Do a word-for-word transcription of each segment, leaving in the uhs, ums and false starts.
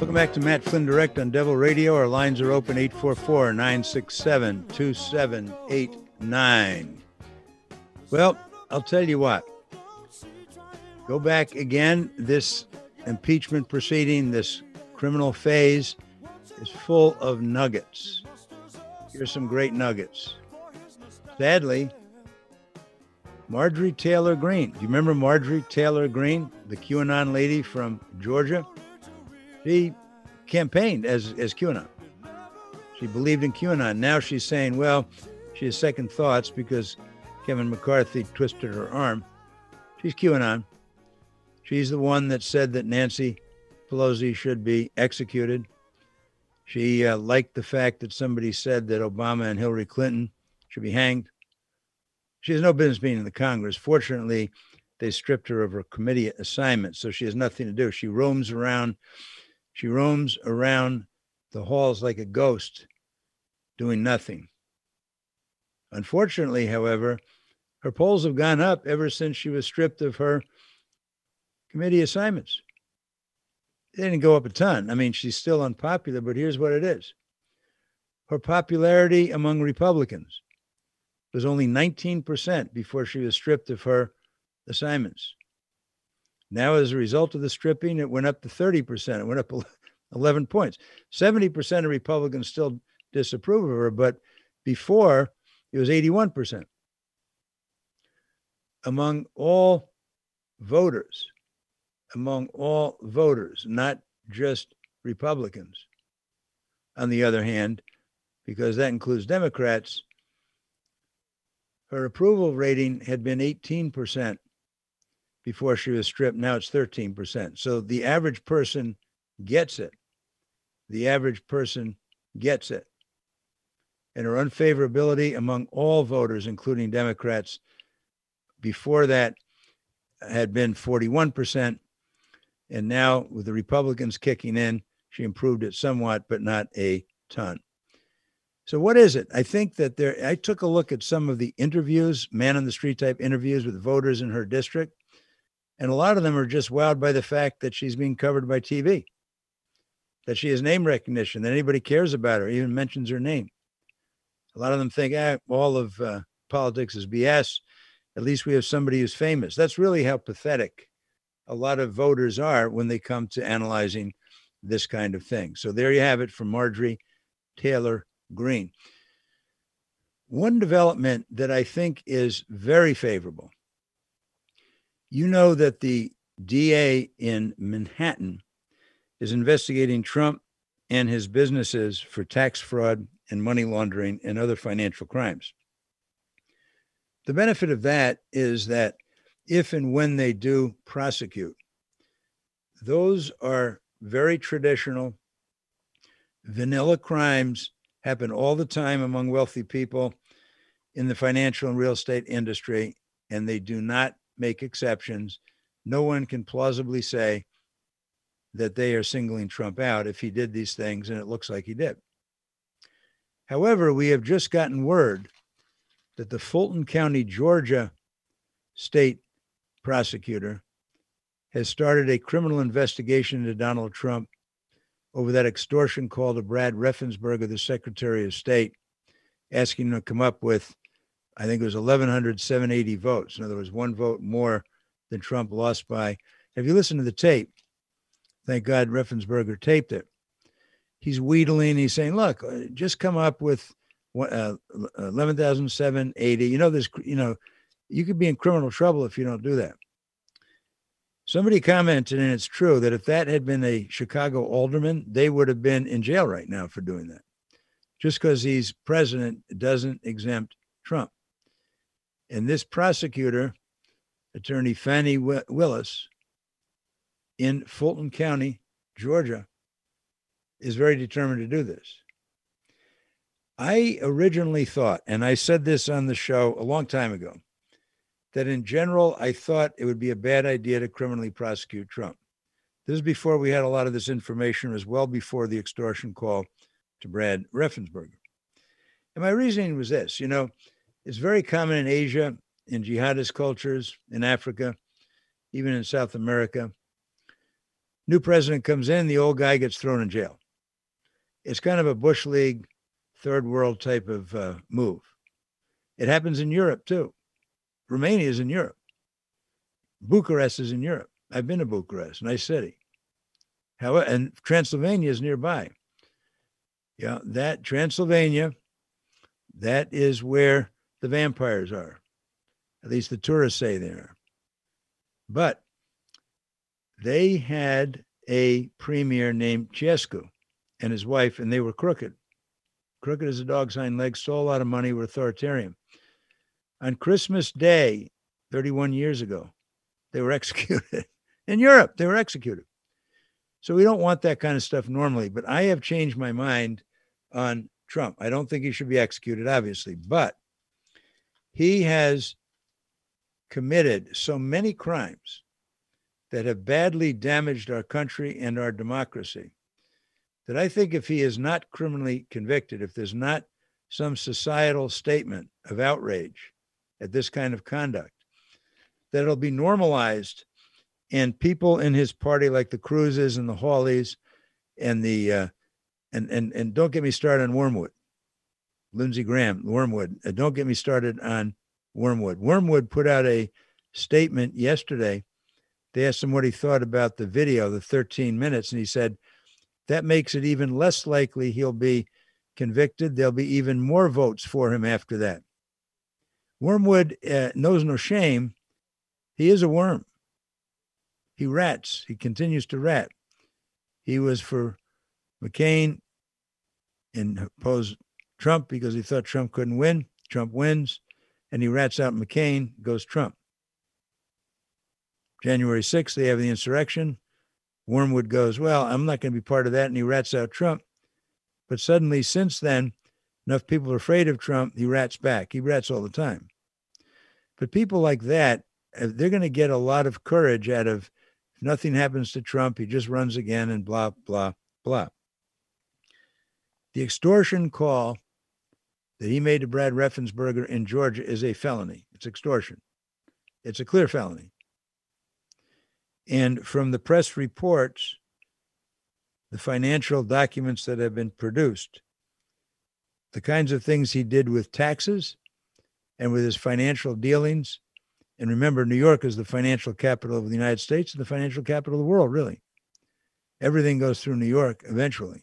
Welcome back to Matt Flynn Direct on Devil Radio. Our lines are open, eight four four, nine six seven, two seven eight nine. Well, I'll tell you what. Go back again. This impeachment proceeding, this criminal phase is full of nuggets. Here's some great nuggets. Sadly, Marjorie Taylor Greene. Do you remember Marjorie Taylor Greene, the QAnon lady from Georgia? She campaigned as, as QAnon. She believed in QAnon. Now she's saying, well, she has second thoughts because Kevin McCarthy twisted her arm. She's QAnon. She's the one that said that Nancy Pelosi should be executed. She uh, liked the fact that somebody said that Obama and Hillary Clinton should be hanged. She has no business being in the Congress. Fortunately, they stripped her of her committee assignment, so she has nothing to do. She roams around. She roams around the halls like a ghost, doing nothing. Unfortunately, however, her polls have gone up ever since she was stripped of her committee assignments. They didn't go up a ton. I mean, she's still unpopular, but here's what it is. Her popularity among Republicans was only nineteen percent before she was stripped of her assignments. Now, as a result of the stripping, it went up to thirty percent. It went up eleven points. seventy percent of Republicans still disapprove of her, but before it was eighty-one percent. Among all voters, among all voters, not just Republicans. On the other hand, because that includes Democrats, her approval rating had been eighteen percent before she was stripped. Now it's thirteen percent. So the average person gets it. The average person gets it. And her unfavorability among all voters, including Democrats, before that had been forty-one percent. And now with the Republicans kicking in, she improved it somewhat, but not a ton. So what is it? I think that there, I took a look at some of the interviews, man on the street type interviews with voters in her district. And a lot of them are just wowed by the fact that she's being covered by T V, that she has name recognition, that anybody cares about her, even mentions her name. A lot of them think, ah, all of uh, politics is B S. At least we have somebody who's famous. That's really how pathetic a lot of voters are when they come to analyzing this kind of thing. So there you have it from Marjorie Taylor Greene. One development that I think is very favorable. You know that the D A in Manhattan is investigating Trump and his businesses for tax fraud and money laundering and other financial crimes. The benefit of that is that if and when they do prosecute, those are very traditional, vanilla crimes, happen all the time among wealthy people in the financial and real estate industry, and they do not make exceptions. No one can plausibly say that they are singling Trump out if he did these things, and it looks like he did. However, we have just gotten word that the Fulton County, Georgia state prosecutor has started a criminal investigation into Donald Trump over that extortion call to Brad Raffensperger, the Secretary of State, asking him to come up with, I think it was eleven hundred, seven hundred eighty votes. In other words, one vote more than Trump lost by. If you listen to the tape, thank God Raffensperger taped it. He's wheedling. He's saying, look, just come up with uh, eleven thousand seven hundred eighty. You know, this, you know, you could be in criminal trouble if you don't do that. Somebody commented, and it's true, that if that had been a Chicago alderman, they would have been in jail right now for doing that. Just because he's president doesn't exempt Trump. And this prosecutor, Attorney Fannie Willis, in Fulton County, Georgia, is very determined to do this. I originally thought, and I said this on the show a long time ago, that in general, I thought it would be a bad idea to criminally prosecute Trump. This is before we had a lot of this information. It was well before the extortion call to Brad Raffensperger. And my reasoning was this, you know, it's very common in Asia, in jihadist cultures, in Africa, even in South America, New president comes in, the old guy gets thrown in jail. It's kind of a Bush League, third world type of uh, move. It happens in Europe too. Romania is in Europe. Bucharest is in Europe. I've been to Bucharest, nice city. However, and Transylvania is nearby. Yeah, that Transylvania, that is where the vampires are. At least the tourists say they are. But they had a premier named Ceausescu and his wife, and they were crooked. Crooked as a dog's hind legs, stole a lot of money, were authoritarian. On Christmas Day, thirty-one years ago, they were executed. In Europe, they were executed. So we don't want that kind of stuff normally, but I have changed my mind on Trump. I don't think he should be executed, obviously, but he has committed so many crimes that have badly damaged our country and our democracy that I think if he is not criminally convicted, if there's not some societal statement of outrage at this kind of conduct, that it'll be normalized, and people in his party like the Cruzes and the Hawleys and the uh, and and and don't get me started on Wormwood, Lindsey Graham, Wormwood. Uh, don't get me started on Wormwood. Wormwood put out a statement yesterday. They asked him what he thought about the video, the thirteen minutes, and he said that makes it even less likely he'll be convicted. There'll be even more votes for him after that. Wormwood uh, knows no shame. He is a worm. He rats. He continues to rat. He was for McCain and opposed Trump because he thought Trump couldn't win. Trump wins, and he rats out McCain, goes Trump. January sixth, they have the insurrection. Wormwood goes, well, I'm not going to be part of that, and he rats out Trump. But suddenly, since then, enough people are afraid of Trump, he rats back. He rats all the time. But people like that, they're going to get a lot of courage out of, if nothing happens to Trump, he just runs again and blah, blah, blah. The extortion call that he made to Brad Raffensperger in Georgia is a felony. It's extortion. It's a clear felony. And from the press reports, the financial documents that have been produced, the kinds of things he did with taxes and with his financial dealings. And remember, New York is the financial capital of the United States and the financial capital of the world, really. Everything goes through New York eventually.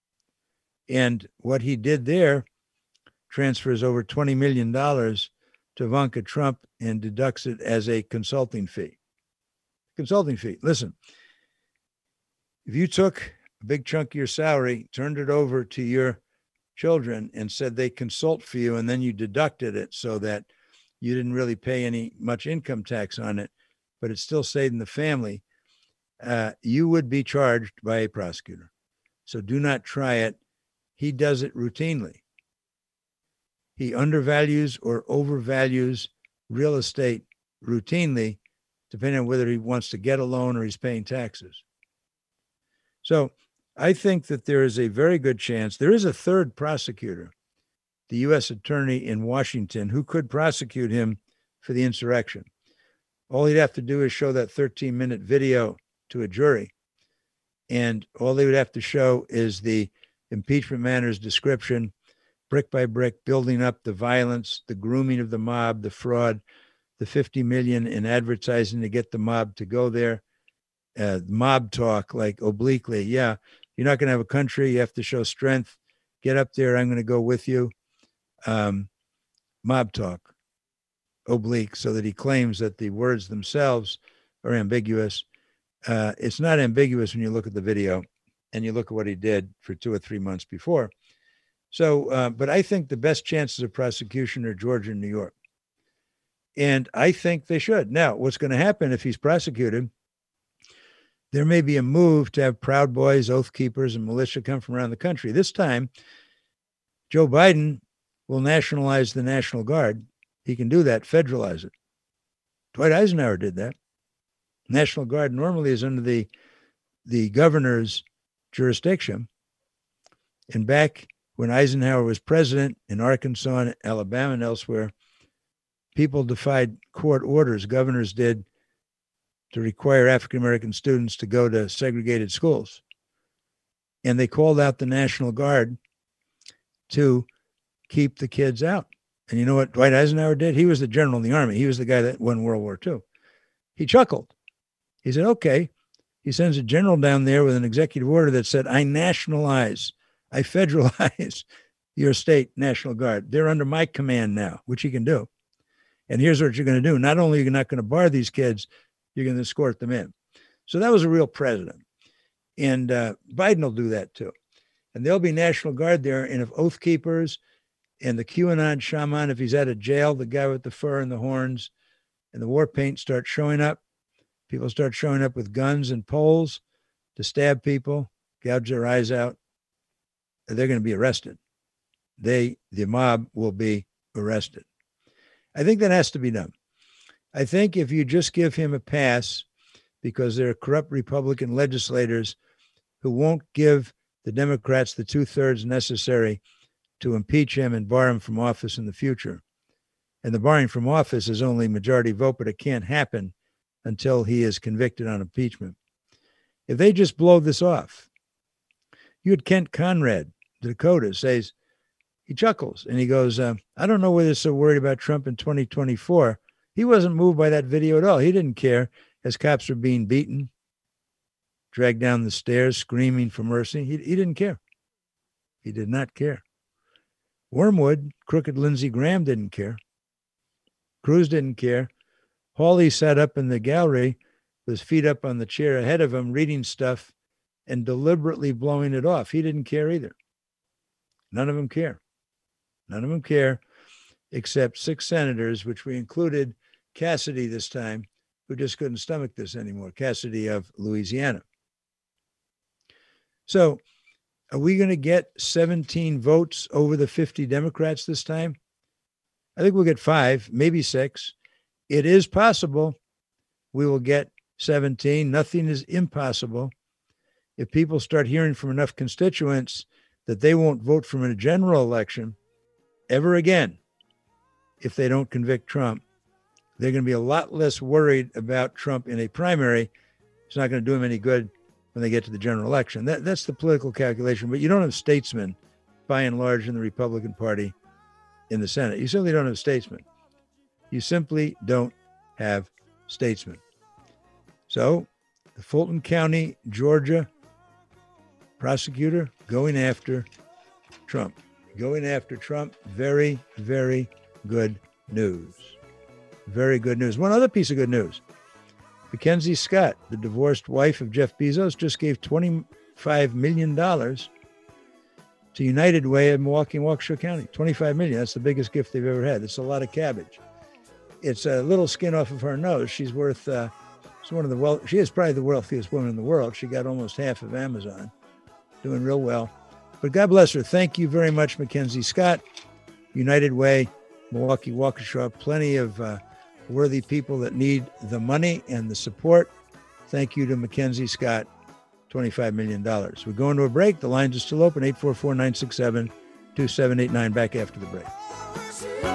And what he did there transfers over twenty million dollars to Ivanka Trump and deducts it as a consulting fee. Consulting fee. Listen, if you took a big chunk of your salary, turned it over to your children and said they consult for you, and then you deducted it so that you didn't really pay any much income tax on it, but it still stayed in the family, uh, you would be charged by a prosecutor. So do not try it. He does it routinely. He undervalues or overvalues real estate routinely, depending on whether he wants to get a loan or he's paying taxes. So I think that there is a very good chance. There is a third prosecutor, the U S attorney in Washington, who could prosecute him for the insurrection. All he'd have to do is show that thirteen minute video to a jury. And all they would have to show is the impeachment matters description, brick by brick, building up the violence, the grooming of the mob, the fraud, the fifty million in advertising to get the mob to go there. Uh, mob talk, like obliquely. Yeah, you're not going to have a country. You have to show strength. Get up there. I'm going to go with you. Um, mob talk, oblique, so that he claims that the words themselves are ambiguous. Uh, it's not ambiguous when you look at the video and you look at what he did for two or three months before. So, uh, but I think the best chances of prosecution are Georgia and New York. And I think they should. Now, what's going to happen if he's prosecuted? There may be a move to have Proud Boys, Oath Keepers, and militia come from around the country. This time, Joe Biden will nationalize the National Guard. He can do that, federalize it. Dwight Eisenhower did that. National Guard normally is under the, the governor's jurisdiction. And back when Eisenhower was president in Arkansas and Alabama and elsewhere, people defied court orders, governors did, to require African-American students to go to segregated schools. And they called out the National Guard to keep the kids out. And you know what Dwight Eisenhower did? He was the general in the Army. He was the guy that won World War Two. He chuckled. He said, okay. He sends a general down there with an executive order that said, I nationalize, I federalize your state National Guard. They're under my command now, which he can do. And here's what you're going to do. Not only are you not going to bar these kids, you're going to escort them in. So that was a real president. And uh, Biden will do that too. And there'll be National Guard there. And if Oath Keepers and the QAnon shaman, if he's out of jail, the guy with the fur and the horns and the war paint start showing up, people start showing up with guns and poles to stab people, gouge their eyes out, they're going to be arrested. They, the mob, will be arrested. I think that has to be done. I think if you just give him a pass because there are corrupt Republican legislators who won't give the Democrats the two-thirds necessary to impeach him and bar him from office in the future. And the barring from office is only majority vote, but it can't happen until he is convicted on impeachment. If they just blow this off, you had Kent Conrad, the Dakota, says, he chuckles and he goes, uh, I don't know whether they're so worried about Trump in twenty twenty-four. He wasn't moved by that video at all. He didn't care as cops were being beaten, dragged down the stairs, screaming for mercy. He, he didn't care. He did not care. Wormwood, crooked Lindsey Graham didn't care. Cruz didn't care. Hawley sat up in the gallery with his feet up on the chair ahead of him, reading stuff and deliberately blowing it off. He didn't care either. None of them care. None of them care, except six senators, which we included Cassidy this time, who just couldn't stomach this anymore. Cassidy of Louisiana. So are we going to get seventeen votes over the fifty Democrats this time? I think we'll get five, maybe six. It is possible we will get seventeen. Nothing is impossible. If people start hearing from enough constituents that they won't vote for in a general election ever again if they don't convict Trump, they're going to be a lot less worried about Trump in a primary. It's not going to do them any good when they get to the general election. That, that's the political calculation. But you don't have statesmen, by and large, in the Republican Party in the Senate. You simply don't have statesmen. You simply don't have statesmen. So the Fulton County, Georgia prosecutor going after Trump. Going after Trump. Very, very good news. Very good news. One other piece of good news. Mackenzie Scott, the divorced wife of Jeff Bezos, just gave twenty-five million dollars to United Way in Milwaukee and Waukesha County. twenty-five million dollars. That's the biggest gift they've ever had. It's a lot of cabbage. It's a little skin off of her nose. She's worth, uh, she's one of the well, she is probably the wealthiest woman in the world. She got almost half of Amazon. Doing real well. But God bless her. Thank you very much, Mackenzie Scott. United Way, Milwaukee, Waukesha, plenty of uh, worthy people that need the money and the support. Thank you to Mackenzie Scott, twenty-five million dollars. We're going to a break. The lines are still open, eight four four, nine six seven, two seven eight nine. Back after the break.